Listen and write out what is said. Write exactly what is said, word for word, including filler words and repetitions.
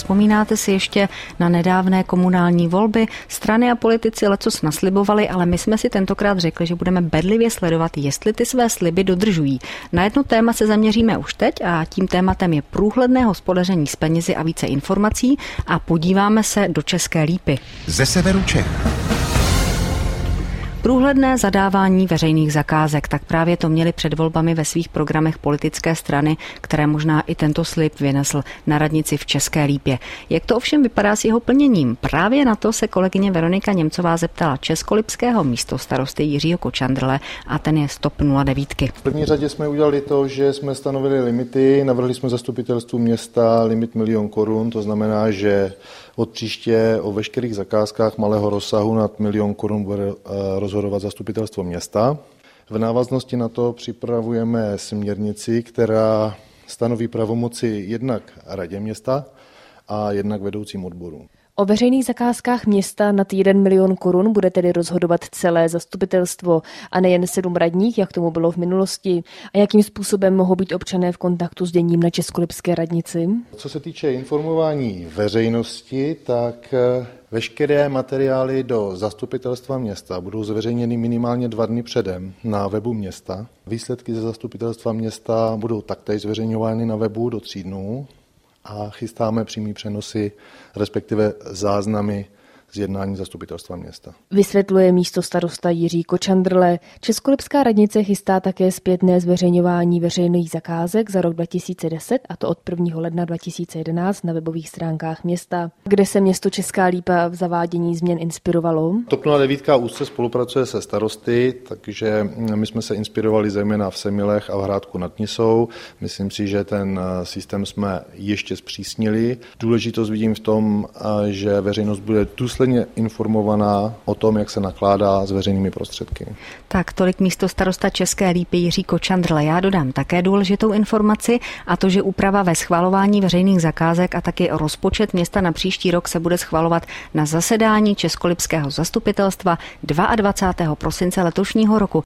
Vzpomínáte si ještě na nedávné komunální volby? Strany a politici lecos naslibovali, ale my jsme si tentokrát řekli, že budeme bedlivě sledovat, jestli ty své sliby dodržují. Na jedno téma se zaměříme už teď a tím tématem je průhledné hospodaření s penězi a více informací a podíváme se do České Lípy. Ze severu Čech. Průhledné zadávání veřejných zakázek, tak právě to měli před volbami ve svých programech politické strany, které možná i tento slib vynesl na radnici v České Lípě. Jak to ovšem vypadá s jeho plněním? Právě na to se kolegyně Veronika Němcová zeptala českolipského místostarosty Jiřího Kočandrle a ten je z TOP nula devět. V první řadě jsme udělali to, že jsme stanovili limity, navrhli jsme zastupitelstvu města limit milion korun, to znamená, že od příště o veškerých zakázkách malého rozsahu nad milion korun bude rozhodovat zastupitelstvo města. V návaznosti na to připravujeme směrnici, která stanoví pravomoci jednak radě města a jednak vedoucím odboru. O veřejných zakázkách města nad jeden milion korun bude tedy rozhodovat celé zastupitelstvo a nejen sedm radních, jak tomu bylo v minulosti. A jakým způsobem mohou být občané v kontaktu s děním na českolipské radnici? Co se týče informování veřejnosti, tak veškeré materiály do zastupitelstva města budou zveřejněny minimálně dva dny předem na webu města. Výsledky ze zastupitelstva města budou taktéž zveřejňovány na webu do tří dnů. A chystáme přímý přenosy, respektive záznamy z jednání zastupitelstva města. Vysvětluje místostarosta Jiří Kočandrle. Českolipská radnice chystá také zpětné zveřejňování veřejných zakázek za rok dva tisíce deset, a to od prvního ledna dva tisíce jedenáct na webových stránkách města. Kde se město Česká Lípa v zavádění změn inspirovalo? TOP nula devět úzce spolupracuje se starosty, takže my jsme se inspirovali zejména v Semilech a v Hrádku nad Nisou. Myslím si, že ten systém jsme ještě zpřísnili. Důležitost vidím v tom, že veřejnost bude důsledně informovaná o tom, jak se nakládá s veřejnými prostředky. Tak tolik místostarosta České Lípy Jiří Kočandrle. Já dodám také důležitou informaci, a to, že úprava ve schvalování veřejných zakázek a taky rozpočet města na příští rok se bude schvalovat na zasedání českolipského zastupitelstva dvacátého druhého prosince letošního roku.